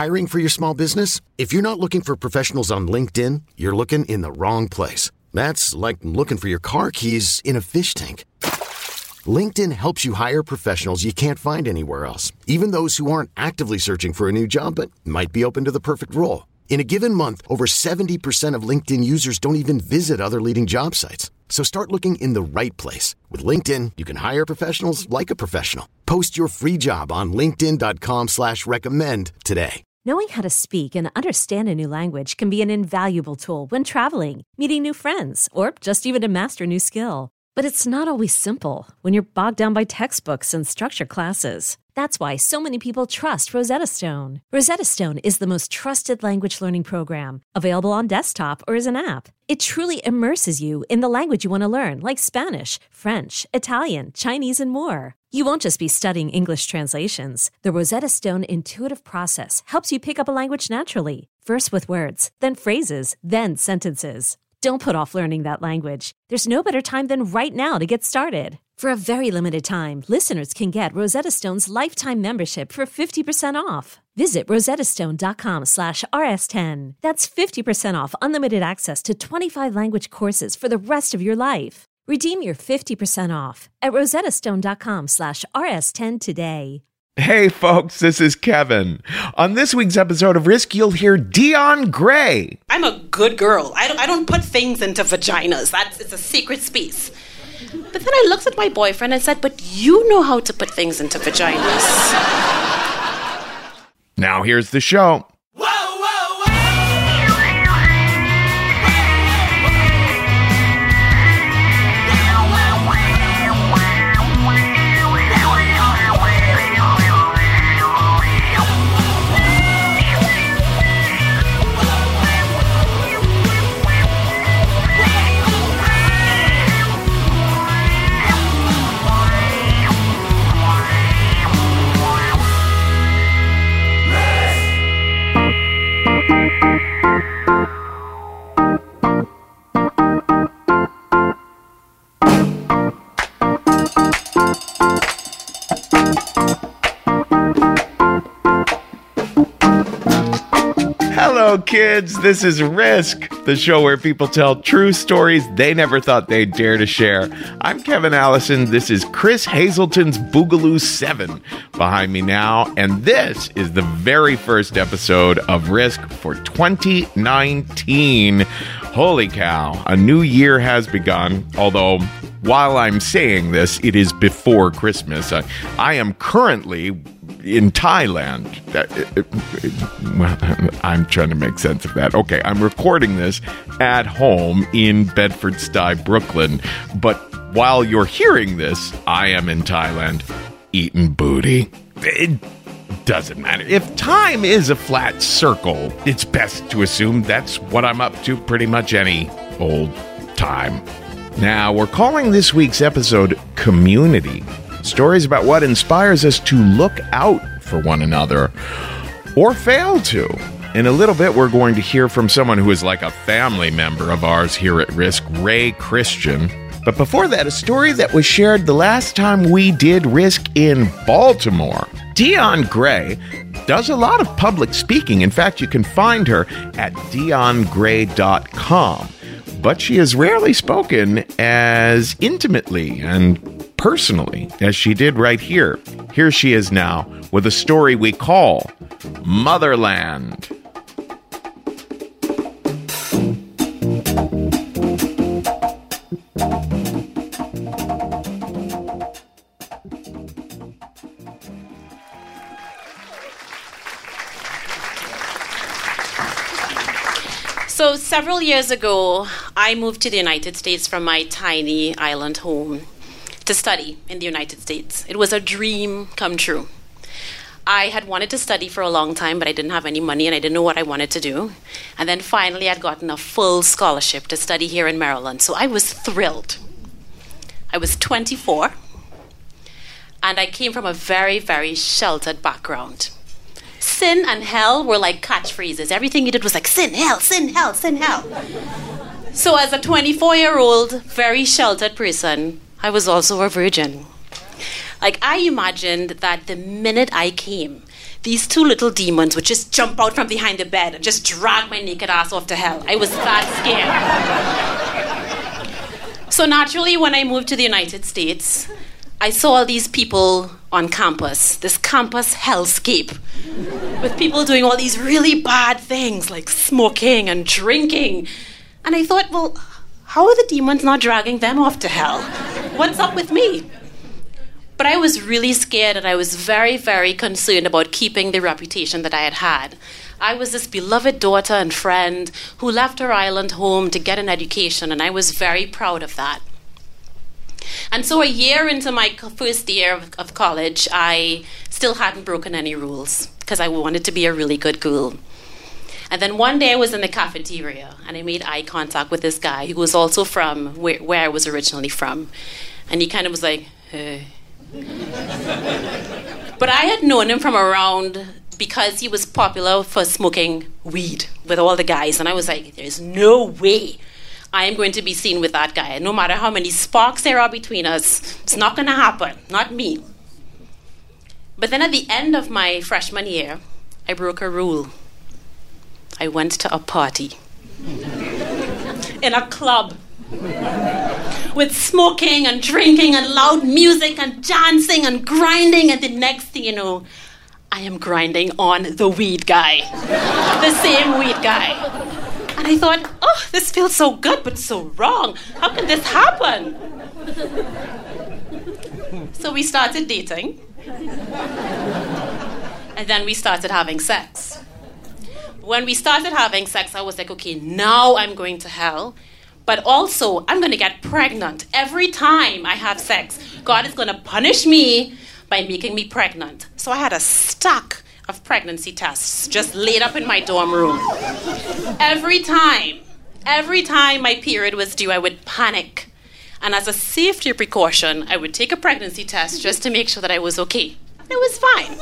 Hiring for your small business? If you're not looking for professionals on LinkedIn, you're looking in the wrong place. That's like looking for your car keys in a fish tank. LinkedIn helps you hire professionals you can't find anywhere else, even those who aren't actively searching for a new job but might be open to the perfect role. In a given month, over 70% of LinkedIn users don't even visit other leading job sites. So start looking in the right place. With LinkedIn, you can hire professionals like a professional. Post your free job on linkedin.com/recommend today. Knowing how to speak and understand a new language can be an invaluable tool when traveling, meeting new friends, or just even to master a new skill. But it's not always simple when you're bogged down by textbooks and structured classes. That's why so many people trust Rosetta Stone. Rosetta Stone is the most trusted language learning program, available on desktop or as an app. It truly immerses you in the language you want to learn, like Spanish, French, Italian, Chinese, and more. You won't just be studying English translations. The Rosetta Stone intuitive process helps you pick up a language naturally, first with words, then phrases, then sentences. Don't put off learning that language. There's no better time than right now to get started. For a very limited time, listeners can get Rosetta Stone's lifetime membership for 50% off. Visit rosettastone.com/rs10. That's 50% off unlimited access to 25 language courses for the rest of your life. Redeem your 50% off at rosettastone.com/rs10 today. Hey folks, this is Kevin. On this week's episode of Risk, you'll hear Dion Gray. I'm a good girl. I don't put things into vaginas. It's a secret space. But then I looked at my boyfriend and said, but you know how to put things into vaginas. Now here's the show. Hello, kids. This is Risk, the show where people tell true stories they never thought they'd dare to share. I'm Kevin Allison. This is Chris Hazelton's Boogaloo 7 behind me now, and this is the very first episode of Risk for 2019. Holy cow, a new year has begun, although while I'm saying this, it is before Christmas. I am currently in Thailand. Well, I'm trying to make sense of that. Okay, I'm recording this at home in Bedford-Stuy, Brooklyn. But while you're hearing this, I am in Thailand eating booty. It doesn't matter. If time is a flat circle, it's best to assume that's what I'm up to pretty much any old time. Now, we're calling this week's episode Community. Stories about what inspires us to look out for one another, or fail to. In a little bit, we're going to hear from someone who is like a family member of ours here at Risk, Ray Christian. But before that, a story that was shared the last time we did Risk in Baltimore. Dion Gray does a lot of public speaking. In fact, you can find her at diongray.com. But she has rarely spoken as intimately and personally as she did right here. Here she is now with a story we call Motherland. So several years ago, I moved to the United States from my tiny island home to study in the United States. It was a dream come true. I had wanted to study for a long time, but I didn't have any money and I didn't know what I wanted to do. And then finally I'd gotten a full scholarship to study here in Maryland. So I was thrilled. I was 24 and I came from a very, very sheltered background. Sin and hell were like catchphrases. Everything you did was like, sin, hell, sin, hell, sin, hell. So as a 24-year-old, very sheltered person, I was also a virgin. Like, I imagined that the minute I came, these two little demons would just jump out from behind the bed and just drag my naked ass off to hell. I was that scared. So naturally, when I moved to the United States, I saw all these people on campus, this campus hellscape, with people doing all these really bad things like smoking and drinking. And I thought, well, how are the demons not dragging them off to hell? What's up with me? But I was really scared, and I was very, very concerned about keeping the reputation that I had had. I was this beloved daughter and friend who left her island home to get an education, and I was very proud of that. And so a year into my first year of college, I still hadn't broken any rules because I wanted to be a really good girl. And then one day I was in the cafeteria, and I made eye contact with this guy who was also from where I was originally from. And he kind of was like, hey. But I had known him from around because he was popular for smoking weed with all the guys. And I was like, there's no way I am going to be seen with that guy. No matter how many sparks there are between us, it's not going to happen. Not me. But then at the end of my freshman year, I broke a rule. I went to a party in a club with smoking and drinking and loud music and dancing and grinding, and the next thing you know, I am grinding on the weed guy, the same weed guy. And I thought, oh, this feels so good but so wrong. How can this happen? So we started dating, and then we started having sex. When we started having sex, I was like, okay, now I'm going to hell. But also, I'm going to get pregnant. Every time I have sex, God is going to punish me by making me pregnant. So I had a stack of pregnancy tests just laid up in my dorm room. Every time my period was due, I would panic. And as a safety precaution, I would take a pregnancy test just to make sure that I was okay. It was fine.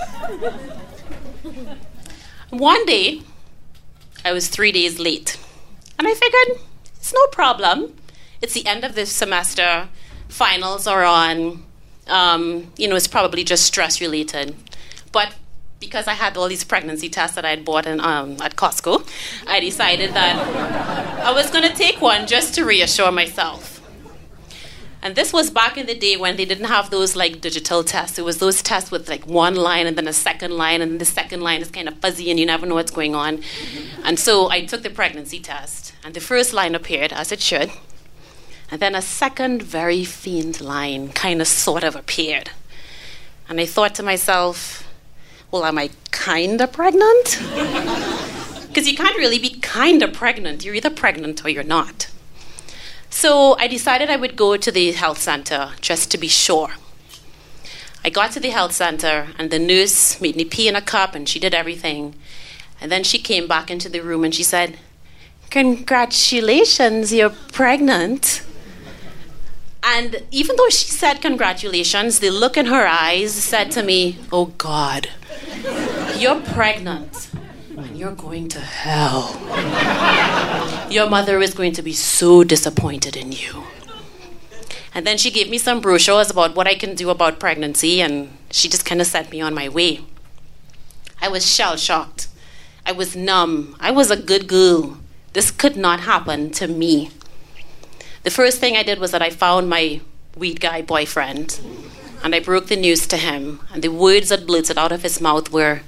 One day, I was 3 days late. And I figured, it's no problem. It's the end of the semester. Finals are on. It's probably just stress-related. But because I had all these pregnancy tests that I had bought at Costco, I decided that I was going to take one just to reassure myself. And this was back in the day when they didn't have those like digital tests. It was those tests with like one line and then a second line, and the second line is kind of fuzzy and you never know what's going on. And so I took the pregnancy test, and the first line appeared as it should. And then a second very faint line kind of sort of appeared. And I thought to myself, well, am I kind of pregnant? Because you can't really be kind of pregnant. You're either pregnant or you're not. So I decided I would go to the health center just to be sure. I got to the health center, and the nurse made me pee in a cup, and she did everything. And then she came back into the room, and she said, "Congratulations, you're pregnant." And even though she said congratulations, the look in her eyes said to me, oh God, you're pregnant and you're going to hell. Your mother is going to be so disappointed in you. And then she gave me some brochures about what I can do about pregnancy, and she just kind of sent me on my way. I was shell-shocked. I was numb. I was a good girl. This could not happen to me. The first thing I did was that I found my weed guy boyfriend, and I broke the news to him, and the words that blurted out of his mouth were,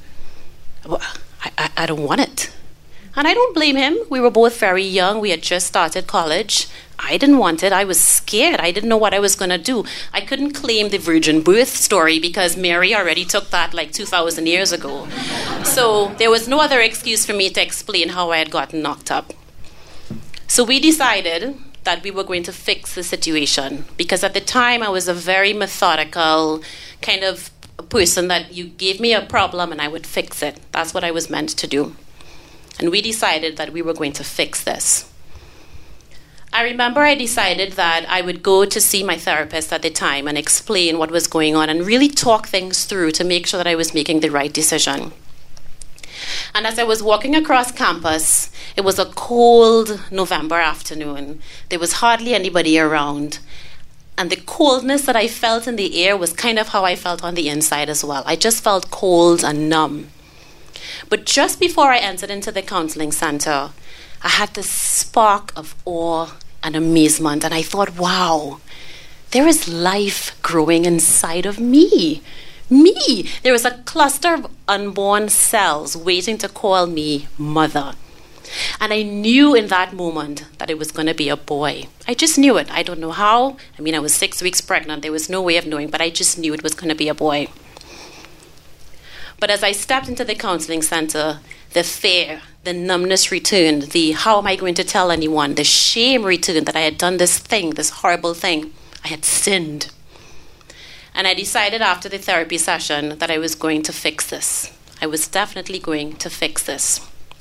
I don't want it. And I don't blame him. We were both very young. We had just started college. I didn't want it. I was scared. I didn't know what I was going to do. I couldn't claim the virgin birth story because Mary already took that like 2,000 years ago. So there was no other excuse for me to explain how I had gotten knocked up. So we decided that we were going to fix the situation, because at the time I was a very methodical kind of person that you gave me a problem and I would fix it. That's what I was meant to do. And we decided that we were going to fix this. I remember I decided that I would go to see my therapist at the time and explain what was going on and really talk things through to make sure that I was making the right decision. And as I was walking across campus, it was a cold November afternoon. There was hardly anybody around. And the coldness that I felt in the air was kind of how I felt on the inside as well. I just felt cold and numb. But just before I entered into the counseling center, I had this spark of awe and amazement, and I thought, wow, there is life growing inside of me. Me! There was a cluster of unborn cells waiting to call me mother. And I knew in that moment that it was going to be a boy. I just knew it. I don't know how. I mean, I was 6 weeks pregnant. There was no way of knowing, but I just knew it was going to be a boy. But as I stepped into the counseling center, the fear, the numbness returned, the how am I going to tell anyone, the shame returned that I had done this thing, this horrible thing. I had sinned. And I decided after the therapy session that I was going to fix this. I was definitely going to fix this.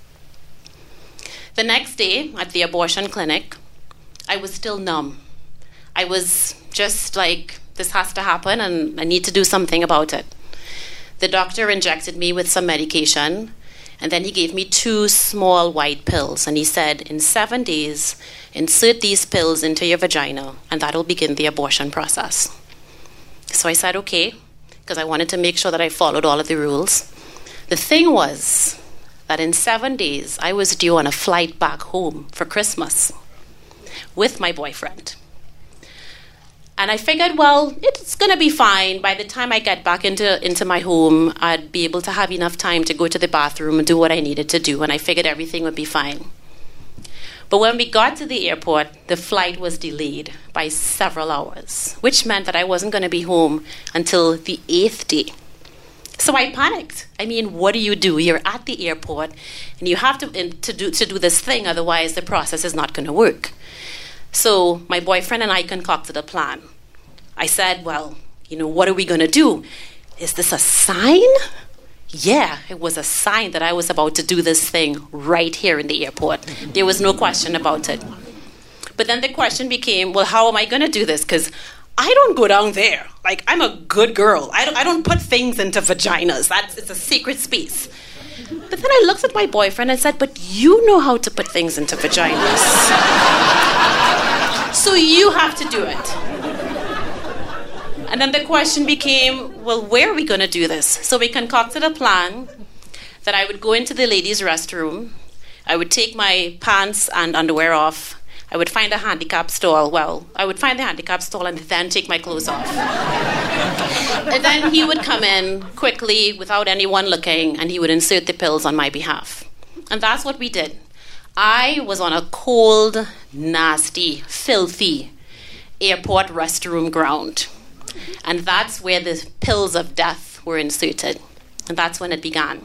The next day at the abortion clinic, I was still numb. I was just like, this has to happen and I need to do something about it. The doctor injected me with some medication, and then he gave me 2 small white pills, and he said, in 7 days, insert these pills into your vagina, and that'll begin the abortion process. So I said, okay, because I wanted to make sure that I followed all of the rules. The thing was that in 7 days, I was due on a flight back home for Christmas with my boyfriend. And I figured, well, it's going to be fine. By the time I get back into my home, I'd be able to have enough time to go to the bathroom and do what I needed to do. And I figured everything would be fine. But when we got to the airport, the flight was delayed by several hours, which meant that I wasn't going to be home until the 8th day. So I panicked. I mean, what do? You're at the airport, and you have to do this thing, otherwise the process is not going to work. So my boyfriend and I concocted a plan. I said, well, what are we going to do? Is this a sign? Yeah, it was a sign that I was about to do this thing right here in the airport. There was no question about it. But then the question became, well, how am I going to do this? Because I don't go down there. Like, I'm a good girl. I don't put things into vaginas. It's a sacred space. But then I looked at my boyfriend and said, but you know how to put things into vaginas. So you have to do it. And then the question became, well, where are we going to do this? So we concocted a plan that I would go into the ladies' restroom. I would take my pants and underwear off. I would find a handicap stall. Well, I would find the handicap stall and then take my clothes off. And then he would come in quickly without anyone looking, and he would insert the pills on my behalf. And that's what we did. I was on a cold, nasty, filthy airport restroom ground. And that's where the pills of death were inserted. And that's when it began.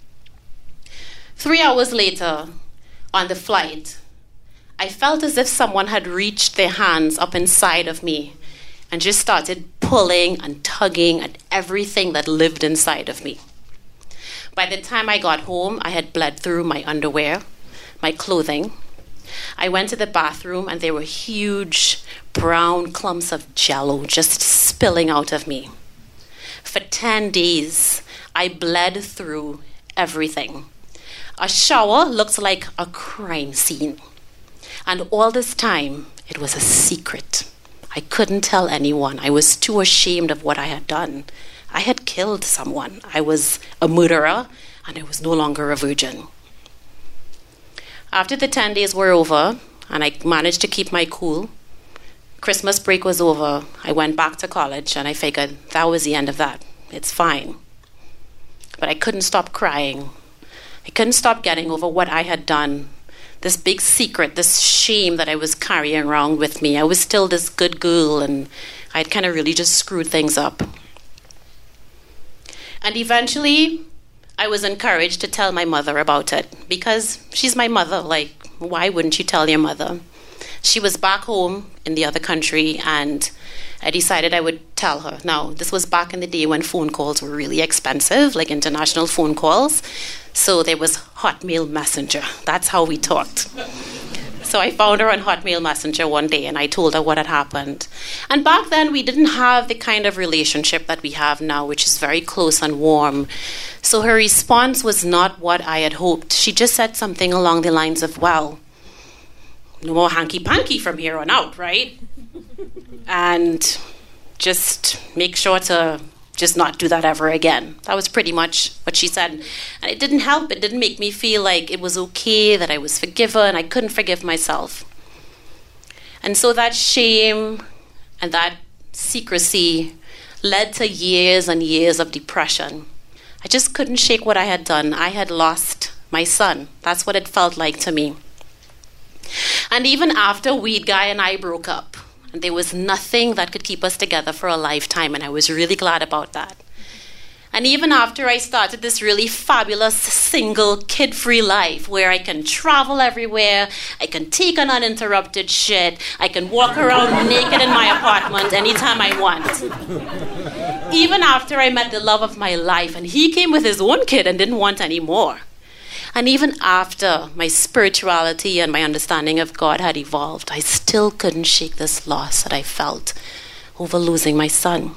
3 hours later, on the flight, I felt as if someone had reached their hands up inside of me and just started pulling and tugging at everything that lived inside of me. By the time I got home, I had bled through my underwear, my clothing. I went to the bathroom and there were huge brown clumps of jello just spilling out of me. For 10 days, I bled through everything. A shower looked like a crime scene. And all this time, it was a secret. I couldn't tell anyone. I was too ashamed of what I had done. I had killed someone. I was a murderer, and I was no longer a virgin. After the 10 days were over, and I managed to keep my cool, Christmas break was over. I went back to college, and I figured that was the end of that. It's fine. But I couldn't stop crying. I couldn't stop getting over what I had done. This big secret, this shame that I was carrying around with me. I was still this good girl, and I'd kind of really just screwed things up. And eventually, I was encouraged to tell my mother about it, because she's my mother. Like, why wouldn't you tell your mother? She was back home in the other country, and I decided I would tell her. Now, this was back in the day when phone calls were really expensive, like international phone calls. So there was Hotmail Messenger. That's how we talked. So I found her on Hotmail Messenger one day, and I told her what had happened. And back then, we didn't have the kind of relationship that we have now, which is very close and warm. So her response was not what I had hoped. She just said something along the lines of, well, no more hanky-panky from here on out, right? And just make sure to just not do that ever again. That was pretty much what she said. And it didn't help. It didn't make me feel like it was okay, that I was forgiven. I couldn't forgive myself. And so that shame and that secrecy led to years and years of depression. I just couldn't shake what I had done. I had lost my son. That's what it felt like to me. And even after Weed Guy and I broke up, and there was nothing that could keep us together for a lifetime, and I was really glad about that. And even after I started this really fabulous single kid-free life where I can travel everywhere, I can take an uninterrupted shit, I can walk around naked in my apartment anytime I want. Even after I met the love of my life and he came with his own kid and didn't want any more. And even after my spirituality and my understanding of God had evolved, I still couldn't shake this loss that I felt over losing my son.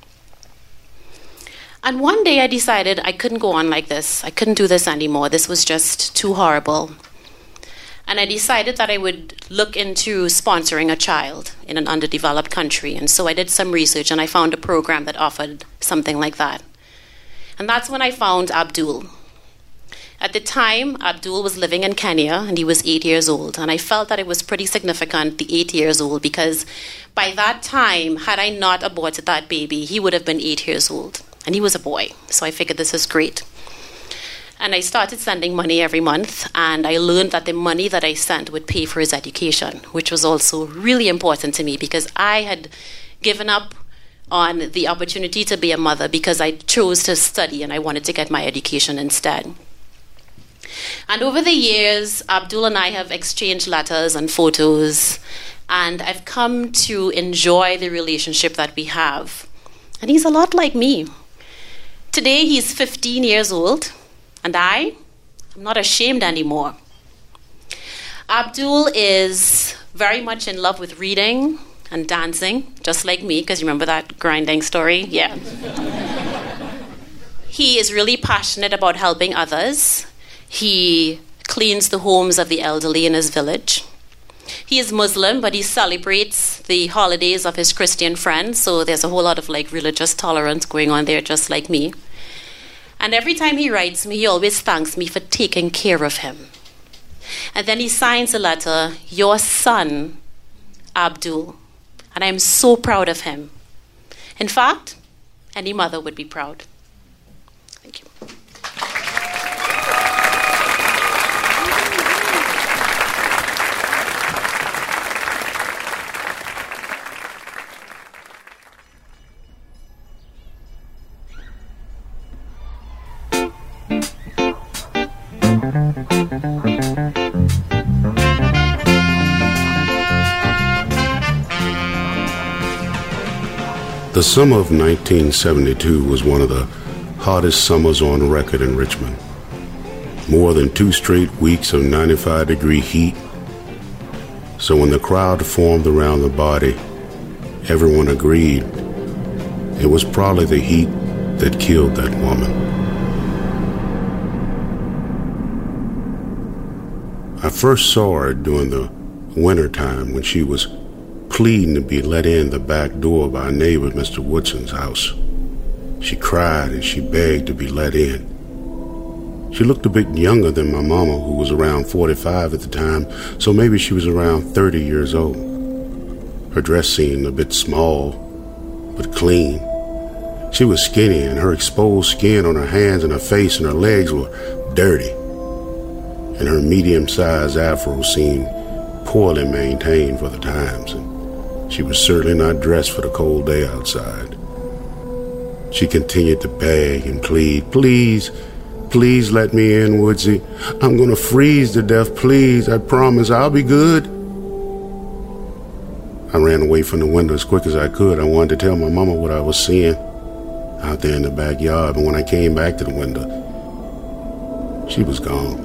And one day I decided I couldn't go on like this. I couldn't do this anymore. This was just too horrible. And I decided that I would look into sponsoring a child in an underdeveloped country. And so I did some research and I found a program that offered something like that. And that's when I found Abdul. At the time, Abdul was living in Kenya and he was 8 years old. And I felt that it was pretty significant, the 8 years old, because by that time, had I not aborted that baby, he would have been 8 years old. And he was a boy, so I figured this is great. And I started sending money every month, and I learned that the money that I sent would pay for his education, which was also really important to me because I had given up on the opportunity to be a mother because I chose to study and I wanted to get my education instead. And over the years, Abdul and I have exchanged letters and photos, and I've come to enjoy the relationship that we have. And he's a lot like me. Today, he's 15 years old, and I'm not ashamed anymore. Abdul is very much in love with reading and dancing, just like me, because you remember that grinding story? Yeah. He is really passionate about helping others. He cleans the homes of the elderly in his village. He is Muslim, but he celebrates the holidays of his Christian friends, so there's a whole lot of religious tolerance going on there, just like me. And every time he writes me, he always thanks me for taking care of him. And then he signs a letter, "Your son, Abdul." And I'm so proud of him. In fact, any mother would be proud. Thank you. The summer of 1972 was one of the hottest summers on record in Richmond. More than 2 straight weeks of 95-degree heat. So when the crowd formed around the body, everyone agreed it was probably the heat that killed that woman. I first saw her during the winter time when she was pleading to be let in the back door by a neighbor at Mr. Woodson's house. She cried and she begged to be let in. She looked a bit younger than my mama, who was around 45 at the time, so maybe she was around 30 years old. Her dress seemed a bit small, but clean. She was skinny, and her exposed skin on her hands and her face and her legs were dirty. And her medium-sized afro seemed poorly maintained for the times, and she was certainly not dressed for the cold day outside. She continued to beg and plead, "Please, please let me in, Woodsy. I'm going to freeze to death, please. I promise I'll be good." I ran away from the window as quick as I could. I wanted to tell my mama what I was seeing out there in the backyard, but when I came back to the window, she was gone.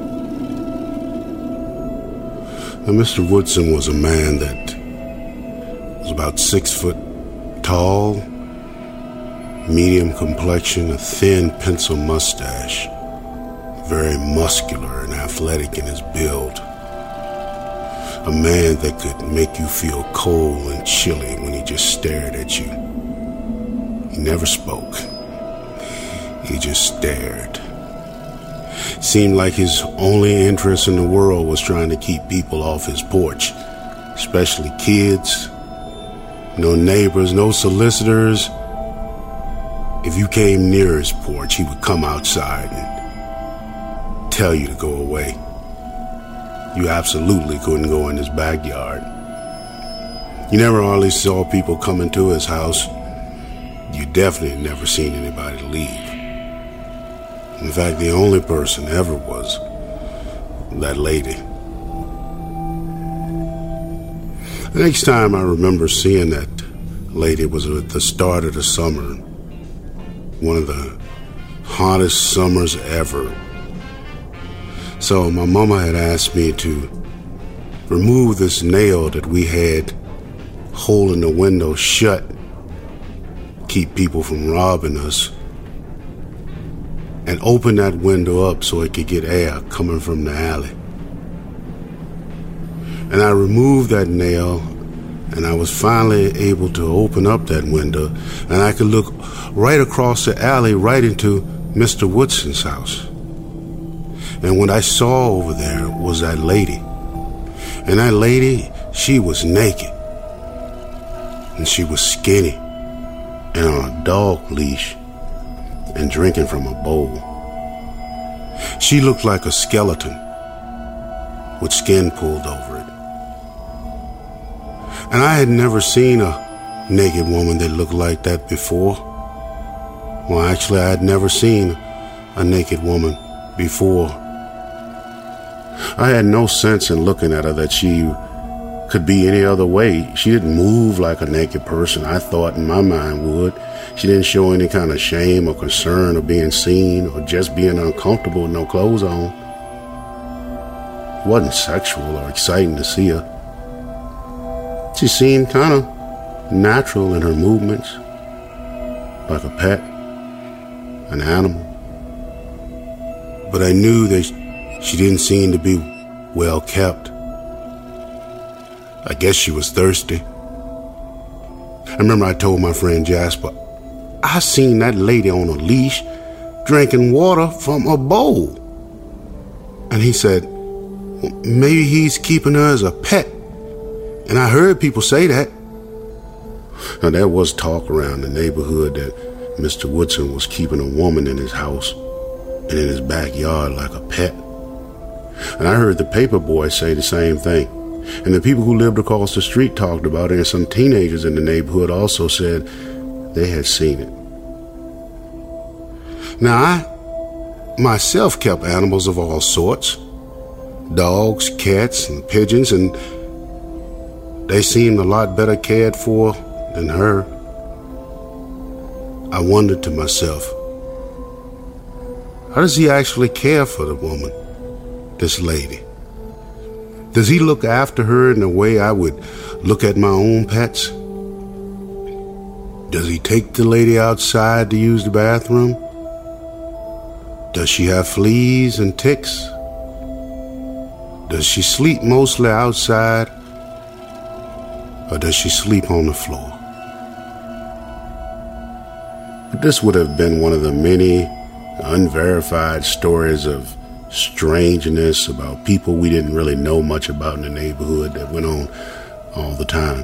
Now, Mr. Woodson was a man that was about 6 foot tall, medium complexion, a thin pencil mustache, very muscular and athletic in his build. A man that could make you feel cold and chilly when he just stared at you. He never spoke. He just stared. Seemed like his only interest in the world was trying to keep people off his porch, especially kids. No neighbors, no solicitors. If you came near his porch, he would come outside and tell you to go away. You absolutely couldn't go in his backyard. You never hardly saw people come into his house. You definitely never seen anybody leave. In fact, the only person ever was that lady. The next time I remember seeing that lady was at the start of the summer. One of the hottest summers ever. So my mama had asked me to remove this nail that we had holding the window shut, keep people from robbing us, and open that window up so it could get air coming from the alley. And I removed that nail, and I was finally able to open up that window, and I could look right across the alley right into Mr. Woodson's house. And what I saw over there was that lady. And that lady, she was naked. And she was skinny and on a dog leash and drinking from a bowl. She looked like a skeleton with skin pulled over it. And I had never seen a naked woman that looked like that before. Well, actually, I had never seen a naked woman before. I had no sense in looking at her that she could be any other way. She didn't move like a naked person I thought in my mind would. She didn't show any kind of shame or concern of being seen or just being uncomfortable with no clothes on. It wasn't sexual or exciting to see her. She seemed kind of natural in her movements, like a pet, an animal. But I knew that she didn't seem to be well kept. I guess she was thirsty. I remember I told my friend Jasper, I seen that lady on a leash drinking water from a bowl. And he said, well, maybe he's keeping her as a pet. And I heard people say that. Now, there was talk around the neighborhood that Mr. Woodson was keeping a woman in his house and in his backyard like a pet. And I heard the paper boy say the same thing. And the people who lived across the street talked about it, and some teenagers in the neighborhood also said they had seen it. Now, I myself kept animals of all sorts. Dogs, cats, and pigeons, and they seemed a lot better cared for than her. I wondered to myself, how does he actually care for the woman, this lady? Does he look after her in the way I would look at my own pets? Does he take the lady outside to use the bathroom? Does she have fleas and ticks? Does she sleep mostly outside? Or does she sleep on the floor? But this would have been one of the many unverified stories of strangeness about people we didn't really know much about in the neighborhood that went on all the time.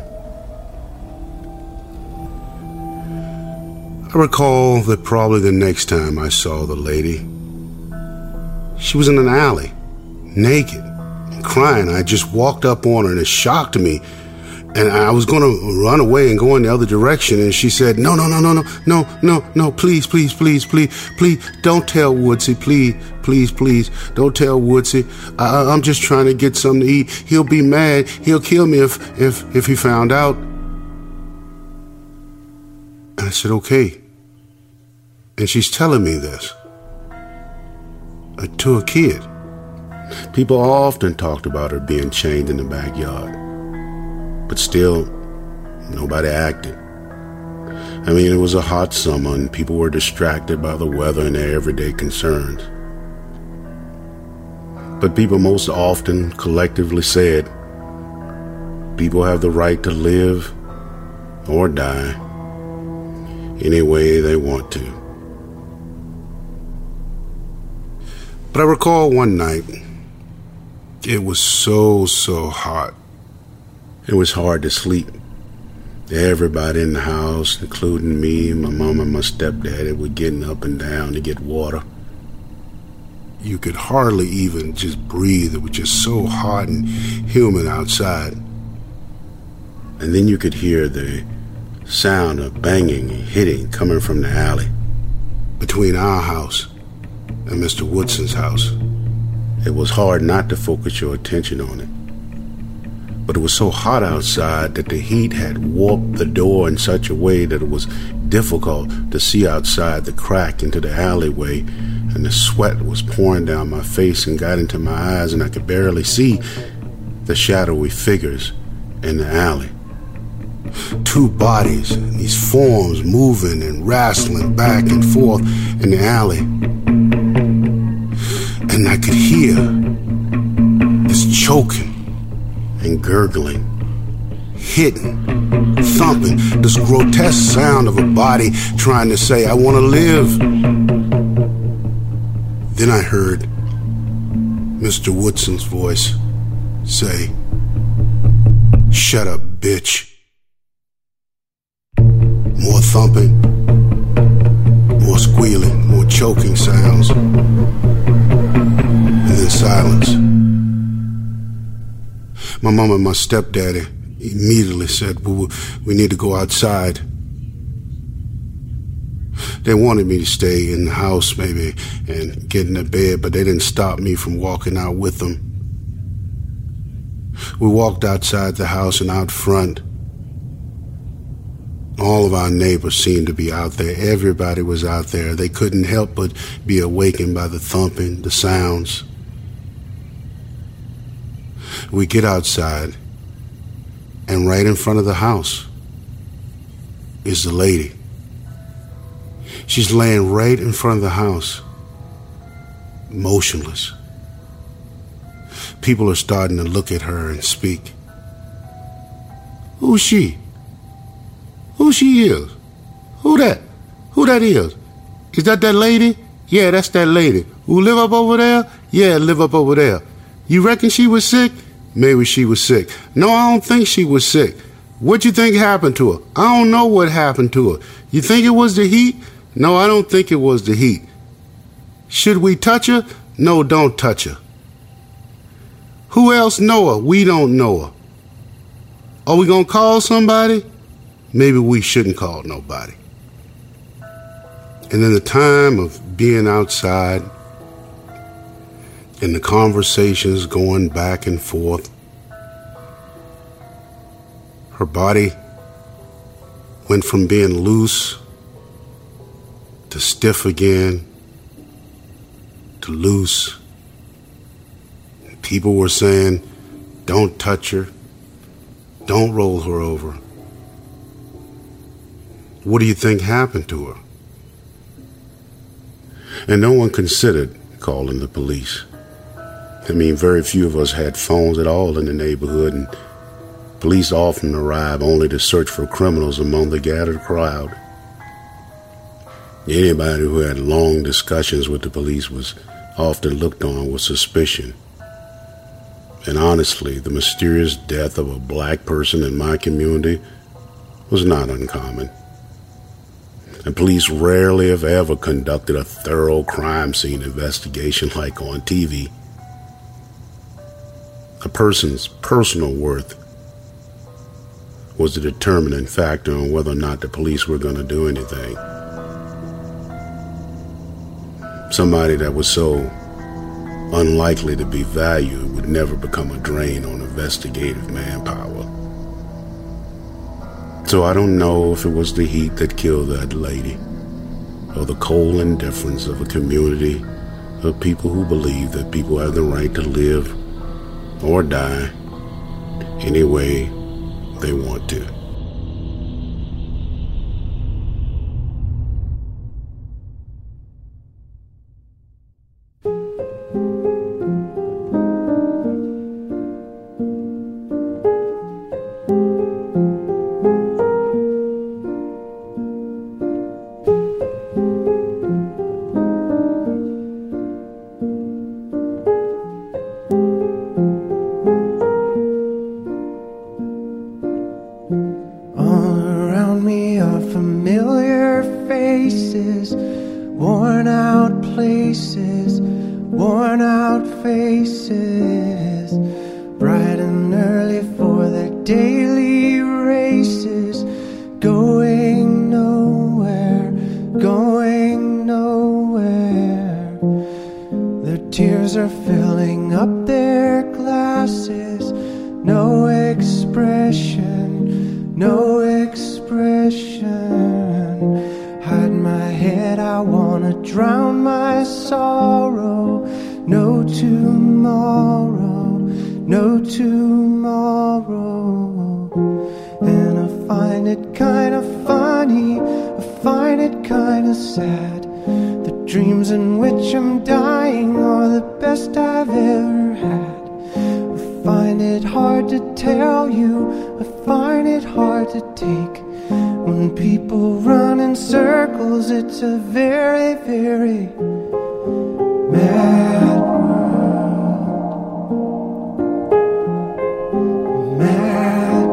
I recall that probably the next time I saw the lady, she was in an alley, naked and crying. I just walked up on her and it shocked me. And I was going to run away and go in the other direction. And she said, no, please, don't tell Woodsy, please, don't tell Woodsy. I'm just trying to get something to eat. He'll be mad. He'll kill me if he found out. And I said, okay. And she's telling me this to a kid. People often talked about her being chained in the backyard. But still, nobody acted. I mean, it was a hot summer and people were distracted by the weather and their everyday concerns. But people most often collectively said, people have the right to live or die. any way they want to. But I recall one night, it was so hot. It was hard to sleep. Everybody in the house, including me, my mom and my stepdaddy, were getting up and down to get water. You could hardly even just breathe. It was just so hot and humid outside. And then you could hear the sound of banging and hitting coming from the alley between our house and Mr. Woodson's house. It was hard not to focus your attention on it. But it was so hot outside that the heat had warped the door in such a way that it was difficult to see outside the crack into the alleyway, and the sweat was pouring down my face and got into my eyes, and I could barely see the shadowy figures in the alley. Two bodies, these forms moving and wrestling back and forth in the alley. And I could hear this choking and gurgling, hitting, thumping, this grotesque sound of a body trying to say, "I want to live." Then I heard Mr. Woodson's voice say, "Shut up, bitch." More thumping, more squealing, more choking sounds, and then silence. My mom and my stepdaddy immediately said, we need to go outside. They wanted me to stay in the house maybe and get in the bed, but they didn't stop me from walking out with them. We walked outside the house, and out front, all of our neighbors seemed to be out there. Everybody was out there. They couldn't help but be awakened by the thumping, the sounds. We get outside, and right in front of the house is the lady. She's laying right in front of the house, motionless. People are starting to look at her and speak. Who's she? Who she is? Who that? Who that is? Is that lady? Yeah, that's that lady. Who live up over there? Yeah, live up over there. You reckon she was sick? Maybe she was sick. No, I don't think she was sick. What you think happened to her? I don't know what happened to her. You think it was the heat? No, I don't think it was the heat. Should we touch her? No, don't touch her. Who else know her? We don't know her. Are we gonna call somebody? Maybe we shouldn't call nobody. And in the time of being outside and the conversations going back and forth, her body went from being loose to stiff again to loose. People were saying, don't touch her, don't roll her over. What do you think happened to her? And no one considered calling the police. I mean, very few of us had phones at all in the neighborhood, and police often arrive only to search for criminals among the gathered crowd. Anybody who had long discussions with the police was often looked on with suspicion. And honestly, the mysterious death of a black person in my community was not uncommon. And police rarely, if ever, conducted a thorough crime scene investigation like on TV. A person's personal worth was the determining factor on whether or not the police were going to do anything. Somebody that was so unlikely to be valued would never become a drain on investigative manpower. So I don't know if it was the heat that killed that lady, or the cold indifference of a community of people who believe that people have the right to live or die any way they want to. faces, bright and early for their daily races, going nowhere, going nowhere. Their tears are filling up their glasses, no expression, no expression. Hide my head, I wanna drown my sorrow. No tomorrow, no tomorrow. And I find it kind of funny, I find it kind of sad. The dreams in which I'm dying are the best I've ever had. I find it hard to tell you, I find it hard to take. When people run in circles, it's a very, very mad world. Mad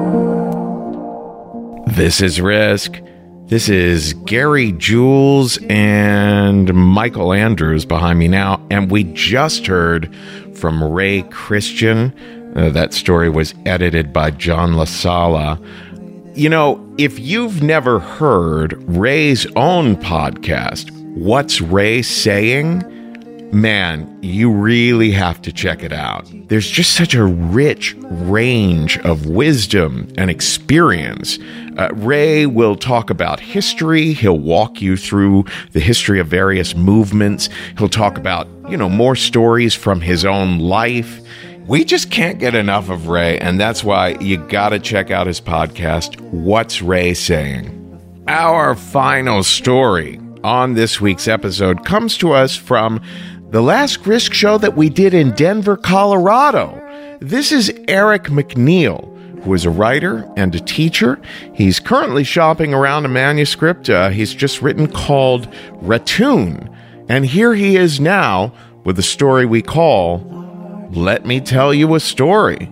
world. This is Risk. This is Gary Jules and Michael Andrews behind me now. And we just heard from Ray Christian. That story was edited by John LaSala. You know, if you've never heard Ray's own podcast, What's Ray Saying? Man, you really have to check it out. There's just such a rich range of wisdom and experience. Ray will talk about history. He'll walk you through the history of various movements. He'll talk about, more stories from his own life. We just can't get enough of Ray, and that's why you gotta check out his podcast, What's Ray Saying? Our final story on this week's episode comes to us from the last Risk show that we did in Denver, Colorado. This is Eric McNeil, who is a writer and a teacher. He's currently shopping around a manuscript he's just written called Ratoon. And here he is now with a story we call Let Me Tell You a Story.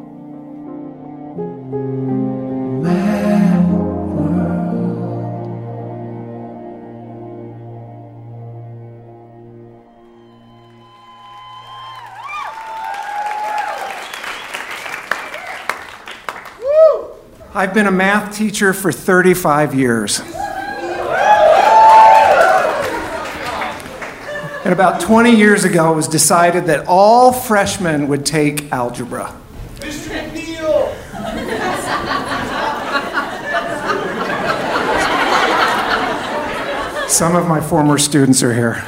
I've been a math teacher for 35 years. And about 20 years ago, it was decided that all freshmen would take algebra. Mr. McNeil! Some of my former students are here.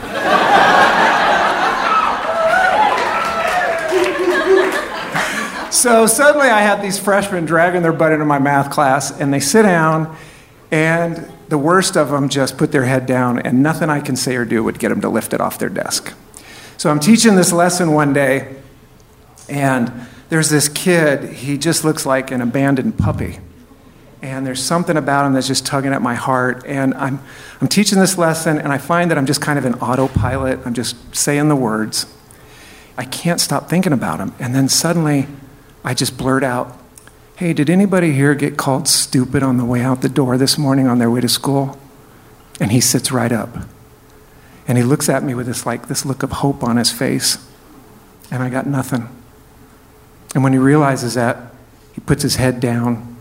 So suddenly I had these freshmen dragging their butt into my math class, and they sit down, and the worst of them just put their head down, and nothing I can say or do would get them to lift it off their desk. So I'm teaching this lesson one day, and there's this kid, he just looks like an abandoned puppy. And there's something about him that's just tugging at my heart, and I'm teaching this lesson, and I find that I'm just kind of in autopilot. I'm just saying the words. I can't stop thinking about him, and then suddenly I just blurt out, "Hey, did anybody here get called stupid on the way out the door this morning on their way to school?" And he sits right up. And he looks at me with this look of hope on his face. And I got nothing. And when he realizes that, he puts his head down.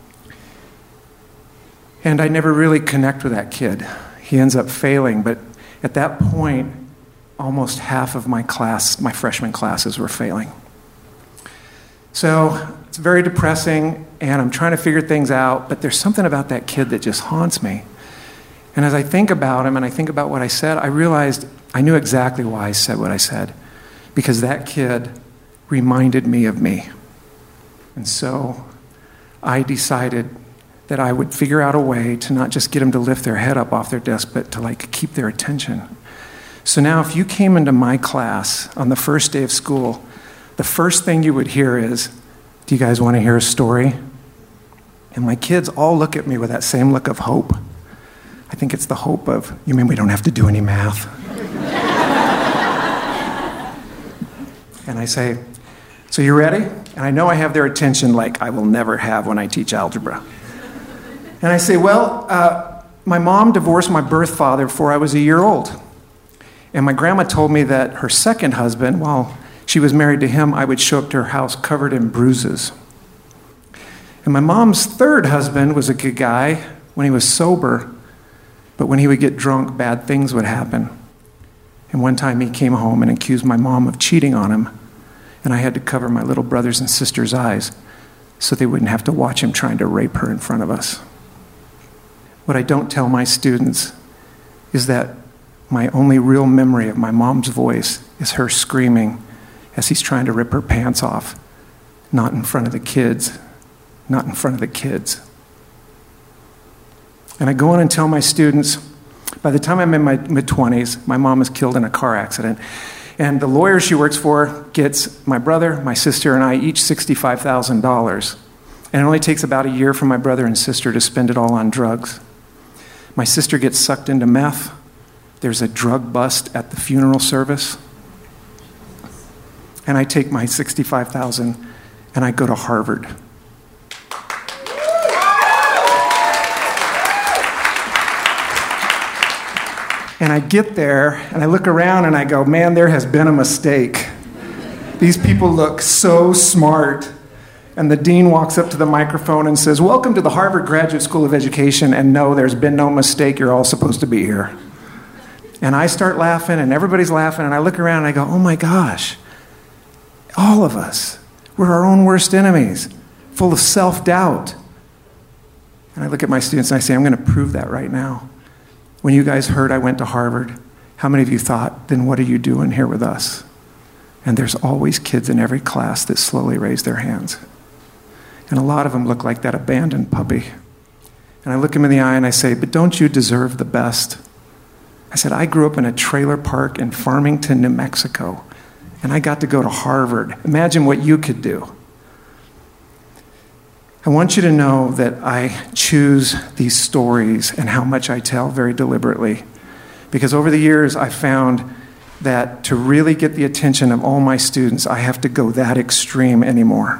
And I never really connect with that kid. He ends up failing, but at that point, almost half of my freshman classes were failing. So it's very depressing, and I'm trying to figure things out, but there's something about that kid that just haunts me. And as I think about him and I think about what I said, I realized I knew exactly why I said what I said, because that kid reminded me of me. And so I decided that I would figure out a way to not just get them to lift their head up off their desk, but to keep their attention. So now if you came into my class on the first day of school, the first thing you would hear is, "Do you guys want to hear a story?" And my kids all look at me with that same look of hope. I think it's the hope of, "You mean we don't have to do any math?" And I say, "So you ready?" And I know I have their attention like I will never have when I teach algebra. And I say, "Well, my mom divorced my birth father before I was a year old. And my grandma told me that her second husband, well, she was married to him, I would show up to her house covered in bruises. And my mom's third husband was a good guy when he was sober, but when he would get drunk, bad things would happen. And one time he came home and accused my mom of cheating on him, and I had to cover my little brothers and sisters' eyes so they wouldn't have to watch him trying to rape her in front of us. What I don't tell my students is that my only real memory of my mom's voice is her screaming as he's trying to rip her pants off, not in front of the kids, not in front of the kids. And I go on and tell my students, by the time I'm in my mid-20s, my mom was killed in a car accident. And the lawyer she works for gets my brother, my sister, and I each $65,000. And it only takes about a year for my brother and sister to spend it all on drugs. My sister gets sucked into meth. There's a drug bust at the funeral service. And I take my $65,000 and I go to Harvard. And I get there, and I look around, and I go, man, there has been a mistake. These people look so smart. And the dean walks up to the microphone and says, welcome to the Harvard Graduate School of Education, and no, there's been no mistake. You're all supposed to be here. And I start laughing, and everybody's laughing, and I look around, and I go, oh my gosh, all of us, we're our own worst enemies, full of self-doubt. And I look at my students, and I say, I'm going to prove that right now. When you guys heard I went to Harvard, how many of you thought, then what are you doing here with us? And there's always kids in every class that slowly raise their hands. And a lot of them look like that abandoned puppy. And I look them in the eye and I say, but don't you deserve the best? I said, I grew up in a trailer park in Farmington, New Mexico, and I got to go to Harvard. Imagine what you could do. I want you to know that I choose these stories and how much I tell very deliberately. Because over the years, I found that to really get the attention of all my students, I have to go that extreme anymore.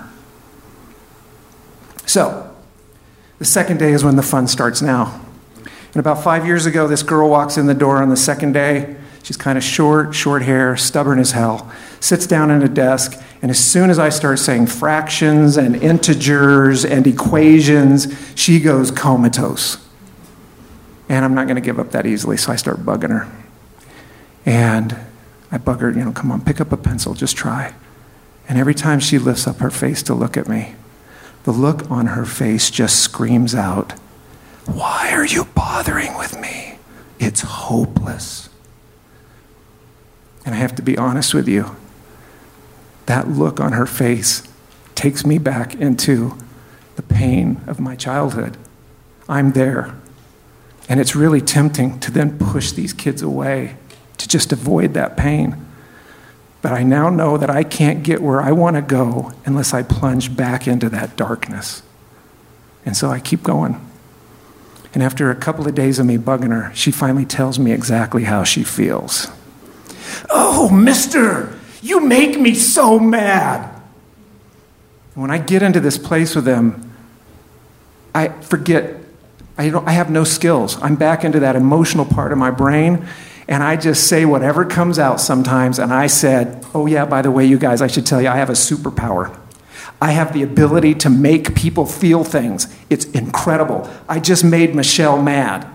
So, the second day is when the fun starts now. And about 5 years ago, this girl walks in the door on the second day. She's kind of short hair, stubborn as hell, sits down at a desk, and as soon as I start saying fractions and integers and equations, she goes comatose. And I'm not going to give up that easily, so I start bugging her. And I bug her, come on, pick up a pencil, just try. And every time she lifts up her face to look at me, the look on her face just screams out, why are you bothering with me? It's hopeless. And I have to be honest with you, that look on her face takes me back into the pain of my childhood. I'm there. And it's really tempting to then push these kids away to just avoid that pain. But I now know that I can't get where I want to go unless I plunge back into that darkness. And so I keep going. And after a couple of days of me bugging her, she finally tells me exactly how she feels. Oh, mister, you make me so mad. And when I get into this place with them, I forget, I have no skills. I'm back into that emotional part of my brain, and I just say whatever comes out sometimes. And I said, oh yeah, by the way, you guys, I should tell you, I have a superpower. I have the ability to make people feel things. It's incredible. I just made Michelle mad.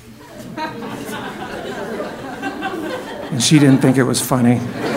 And she didn't think it was funny.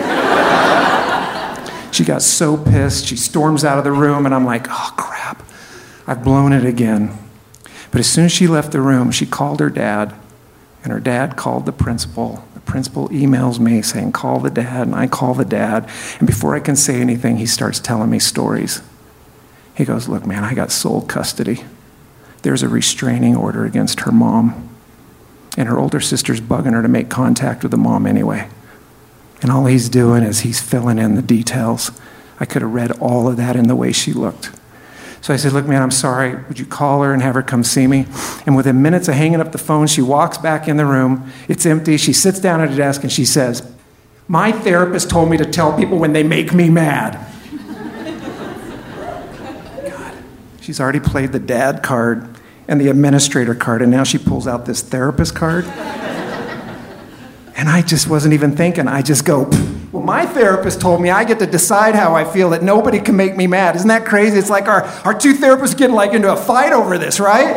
She got so pissed, she storms out of the room, and I'm like, oh crap, I've blown it again. But as soon as she left the room, she called her dad, and her dad called the principal. The principal emails me saying, call the dad, and I call the dad. And before I can say anything, he starts telling me stories. He goes, look, man, I got sole custody. There's a restraining order against her mom. And her older sister's bugging her to make contact with the mom anyway. And all he's doing is he's filling in the details. I could have read all of that in the way she looked. So I said, look, man, I'm sorry. Would you call her and have her come see me? And within minutes of hanging up the phone, she walks back in the room. It's empty. She sits down at a desk and she says, my therapist told me to tell people when they make me mad. God. She's already played the dad card and the administrator card, and now she pulls out this therapist card. And I just wasn't even thinking. I just go, pfft. Well, my therapist told me I get to decide how I feel, that nobody can make me mad. Isn't that crazy? It's like our two therapists getting like into a fight over this, right?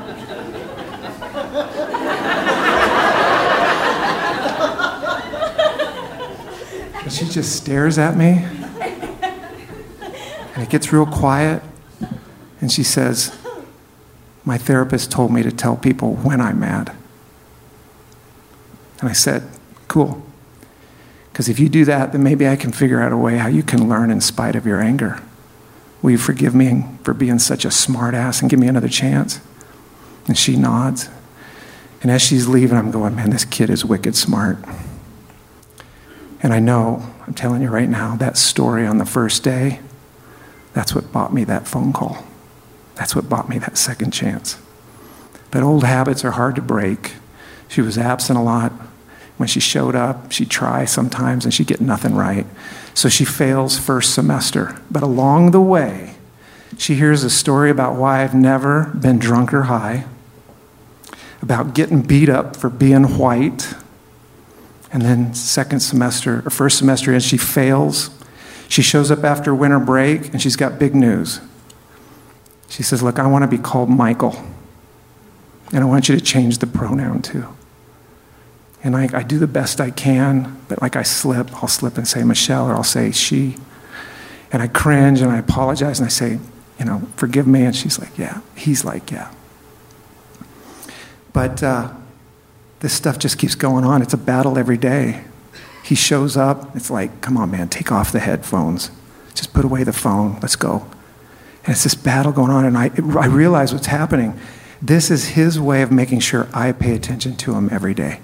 And she just stares at me. And it gets real quiet. And she says, my therapist told me to tell people when I'm mad. And I said, cool. Because if you do that, then maybe I can figure out a way how you can learn in spite of your anger. Will you forgive me for being such a smart ass and give me another chance? And she nods. And as she's leaving, I'm going, man, this kid is wicked smart. And I know, I'm telling you right now, that story on the first day, that's what bought me that phone call. That's what bought me that second chance. But old habits are hard to break. She was absent a lot. When she showed up, she'd try sometimes and she'd get nothing right. So she fails first semester. But along the way, she hears a story about why I've never been drunk or high, about getting beat up for being white. And then first semester, and she fails. She shows up after winter break and she's got big news. She says, look, I want to be called Michael. And I want you to change the pronoun too. And I do the best I can, but like I'll slip and say Michelle, or I'll say she. And I cringe and I apologize and I say, forgive me. And she's like, yeah. He's like, yeah. But this stuff just keeps going on. It's a battle every day. He shows up. It's like, come on, man, take off the headphones. Just put away the phone. Let's go. And it's this battle going on. And I realize what's happening. This is his way of making sure I pay attention to him every day.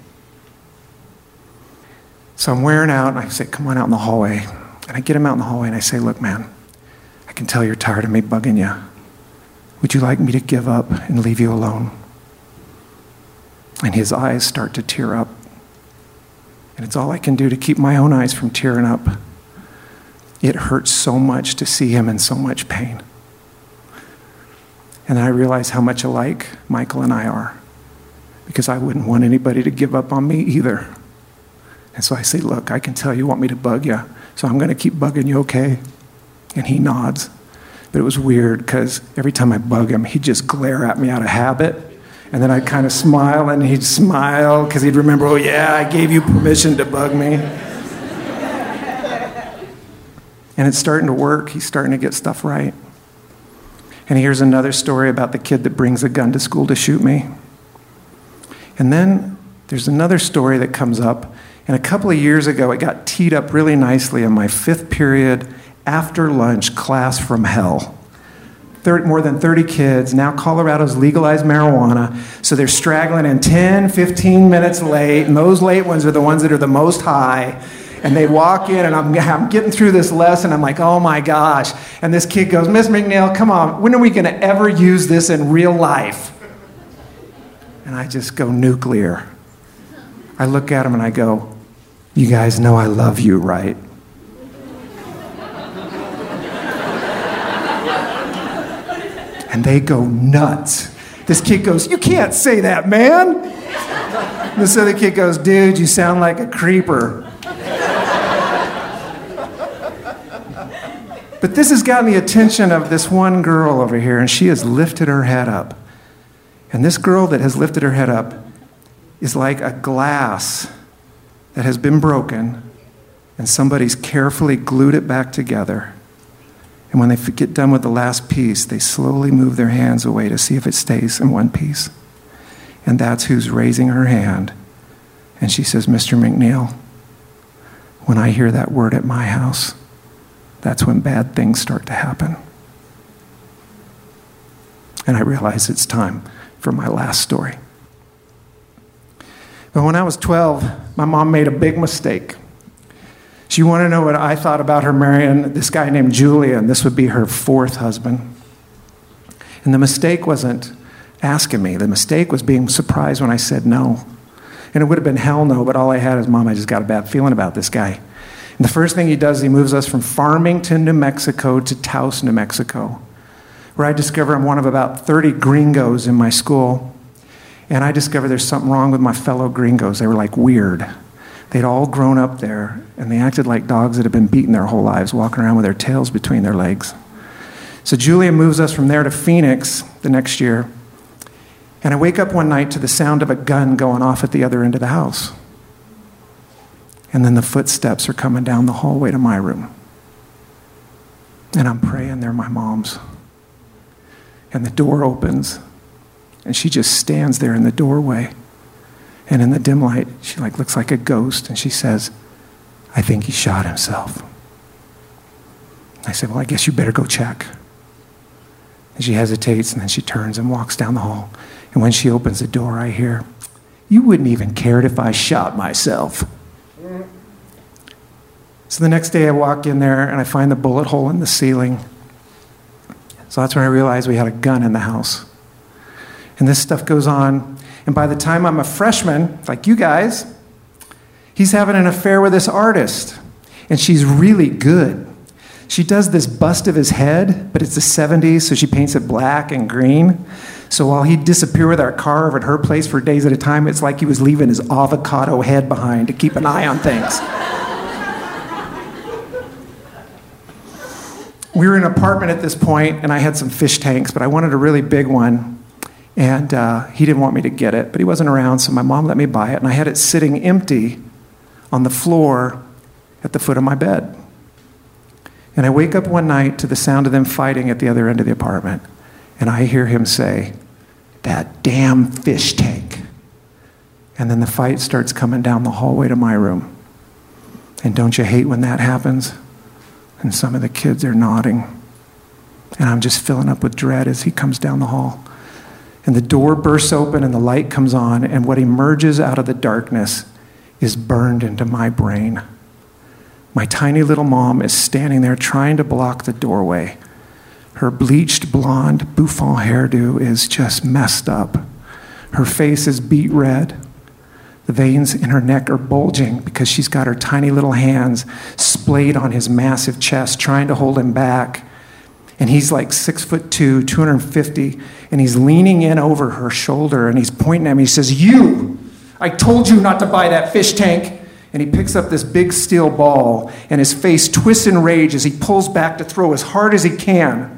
So I'm wearing out, and I say, come on out in the hallway. And I get him out in the hallway, and I say, look, man, I can tell you're tired of me bugging you. Would you like me to give up and leave you alone? And his eyes start to tear up. And it's all I can do to keep my own eyes from tearing up. It hurts so much to see him in so much pain. And I realize how much alike Michael and I are, because I wouldn't want anybody to give up on me either. And so I say, look, I can tell you want me to bug you, so I'm going to keep bugging you, okay? And he nods. But it was weird, because every time I bug him, he'd just glare at me out of habit. And then I'd kind of smile, and he'd smile, because he'd remember, oh yeah, I gave you permission to bug me. And it's starting to work. He's starting to get stuff right. And here's another story about the kid that brings a gun to school to shoot me. And then there's another story that comes up. And a couple of years ago, it got teed up really nicely in my 5th period after lunch class from hell. More than 30 kids. Now Colorado's legalized marijuana. So they're straggling in 10, 15 minutes late. And those late ones are the ones that are the most high. And they walk in, and I'm getting through this lesson. I'm like, oh my gosh. And this kid goes, Miss McNeil, come on. When are we going to ever use this in real life? And I just go nuclear. I look at him and I go, you guys know I love you, right? And they go nuts. This kid goes, you can't say that, man. And this other kid goes, dude, you sound like a creeper. But this has gotten the attention of this one girl over here, and she has lifted her head up. And this girl that has lifted her head up is like a glass that has been broken, and somebody's carefully glued it back together. And when they get done with the last piece, they slowly move their hands away to see if it stays in one piece. And that's who's raising her hand. And she says, Mr. McNeil, when I hear that word at my house, that's when bad things start to happen. And I realize it's time for my last story. But when I was 12, my mom made a big mistake. She wanted to know what I thought about her marrying this guy named Julian. This would be her 4th husband. And the mistake wasn't asking me. The mistake was being surprised when I said no. And it would have been hell no, but all I had is, Mom, I just got a bad feeling about this guy. And the first thing he does, he moves us from Farmington, New Mexico to Taos, New Mexico, where I discover I'm one of about 30 gringos in my school. And I discover there's something wrong with my fellow gringos. They were like weird. They'd all grown up there, and they acted like dogs that had been beaten their whole lives, walking around with their tails between their legs. So Julia moves us from there to Phoenix the next year, and I wake up one night to the sound of a gun going off at the other end of the house. And then the footsteps are coming down the hallway to my room. And I'm praying they're my mom's. And the door opens, and she just stands there in the doorway. And in the dim light, she looks like a ghost, and she says, "I think he shot himself." I said, "Well, I guess you better go check." And she hesitates, and then she turns and walks down the hall. And when she opens the door, I hear, "You wouldn't even care it if I shot myself." So the next day I walk in there and I find the bullet hole in the ceiling. So that's when I realized we had a gun in the house. And this stuff goes on. And by the time I'm a freshman, like you guys, he's having an affair with this artist. And she's really good. She does this bust of his head, but it's the 70s, so she paints it black and green. So while he'd disappear with our car over at her place for days at a time, it's like he was leaving his avocado head behind to keep an eye on things. We were in an apartment at this point, and I had some fish tanks, but I wanted a really big one. And he didn't want me to get it, but he wasn't around, so my mom let me buy it. And I had it sitting empty on the floor at the foot of my bed. And I wake up one night to the sound of them fighting at the other end of the apartment. And I hear him say, "That damn fish tank." And then the fight starts coming down the hallway to my room. And don't you hate when that happens? And some of the kids are nodding. And I'm just filling up with dread as he comes down the hall. And the door bursts open and the light comes on, and what emerges out of the darkness is burned into my brain. My tiny little mom is standing there trying to block the doorway. Her bleached blonde bouffant hairdo is just messed up. Her face is beet red. The veins in her neck are bulging because she's got her tiny little hands splayed on his massive chest, trying to hold him back. And he's like 6'2", 250, and he's leaning in over her shoulder, and he's pointing at me. He says, "You! I told you not to buy that fish tank." And he picks up this big steel ball, and his face twists in rage as he pulls back to throw as hard as he can.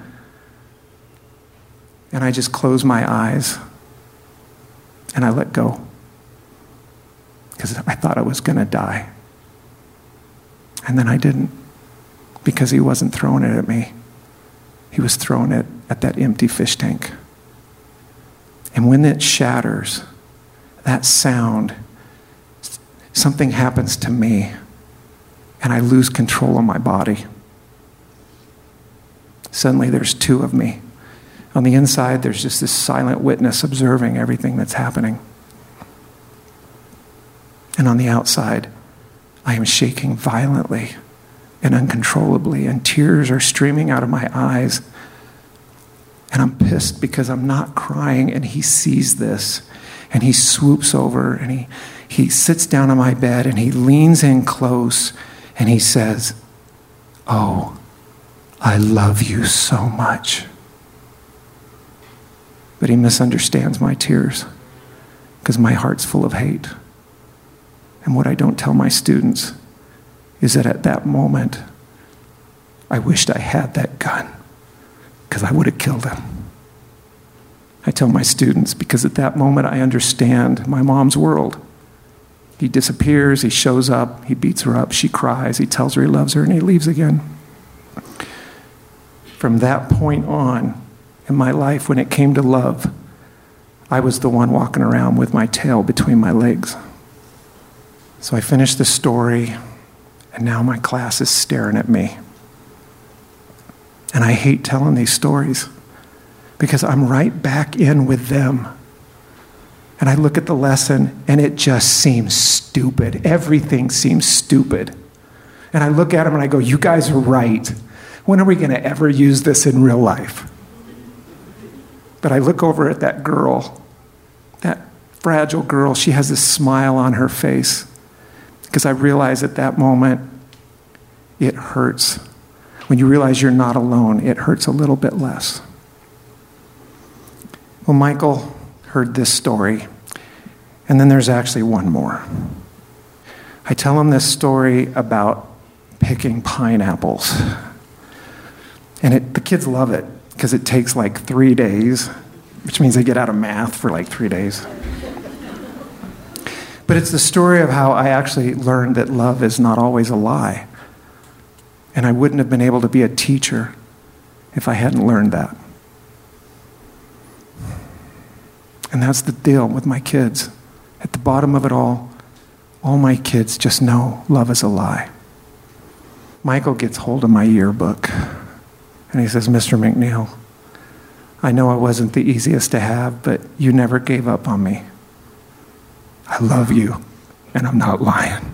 And I just close my eyes, and I let go. Because I thought I was going to die. And then I didn't, because he wasn't throwing it at me. He was throwing it at that empty fish tank. And when it shatters, that sound, something happens to me, and I lose control of my body. Suddenly there's two of me. On the inside, there's just this silent witness observing everything that's happening. And on the outside, I am shaking violently and uncontrollably, and tears are streaming out of my eyes. And I'm pissed because I'm not crying, and he sees this. And he swoops over, and he sits down on my bed, and he leans in close, and he says, "Oh, I love you so much." But he misunderstands my tears because my heart's full of hate. And what I don't tell my students is that at that moment, I wished I had that gun because I would have killed him. I tell my students because at that moment I understand my mom's world. He disappears, he shows up, he beats her up, she cries, he tells her he loves her, and he leaves again. From that point on in my life, when it came to love, I was the one walking around with my tail between my legs. So I finished the story, and now my class is staring at me. And I hate telling these stories because I'm right back in with them. And I look at the lesson, and it just seems stupid. Everything seems stupid. And I look at them, and I go, "You guys are right. When are we going to ever use this in real life?" But I look over at that girl, that fragile girl. She has this smile on her face. Because I realize at that moment, it hurts. When you realize you're not alone, it hurts a little bit less. Well, Michael heard this story, and then there's actually one more. I tell them this story about picking pineapples. And the kids love it because it takes like 3 days, which means they get out of math for like 3 days. But it's the story of how I actually learned that love is not always a lie. And I wouldn't have been able to be a teacher if I hadn't learned that. And that's the deal with my kids. At the bottom of it all my kids just know love is a lie. Michael gets hold of my yearbook, and he says, Mr. McNeil, I know I wasn't the easiest to have, but you never gave up on me. I love you, and I'm not lying.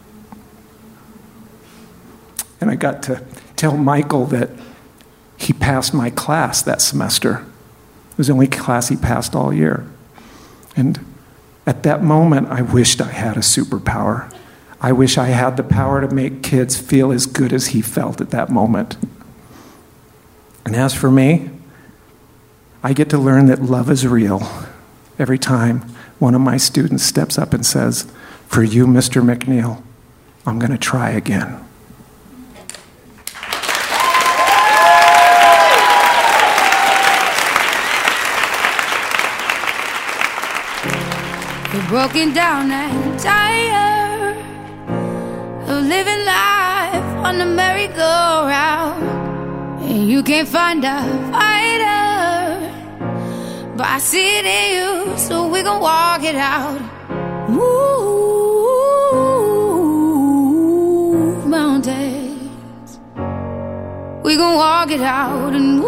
And I got to tell Michael that he passed my class that semester. It was the only class he passed all year. And at that moment, I wished I had a superpower. I wish I had the power to make kids feel as good as he felt at that moment. And as for me, I get to learn that love is real every time one of my students steps up and says, for you, Mr. McNeil, I'm going to try again. You're broken down and tired of living life on the merry-go-round, and you can't find a fighter, but I see it in you, so we gon' walk it out. Move mountains, we gon' walk it out and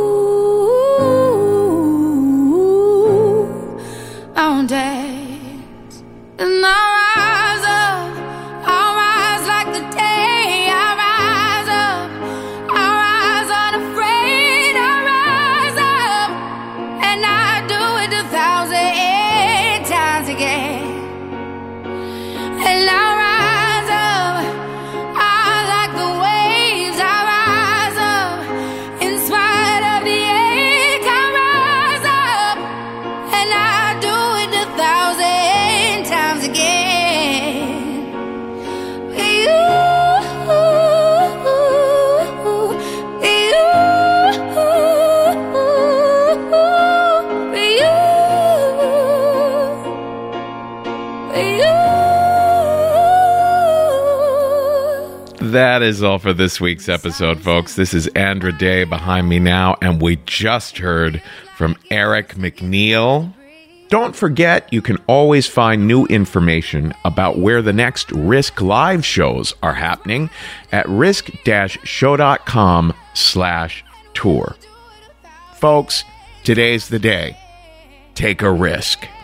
move mountains. And I'll rise like the day. I'll rise unafraid. I'll rise up, and I do it 1,000 times again. And I'll rise up, I like the waves. I'll rise up, in spite of the ache. I'll rise up, and I do it 1,000 times again. That is all for this week's episode, folks. This is Andra Day behind me now, and we just heard from Eric McNeil. Don't forget, you can always find new information about where the next Risk Live shows are happening at risk-show.com/tour. Folks, today's the day. Take a risk.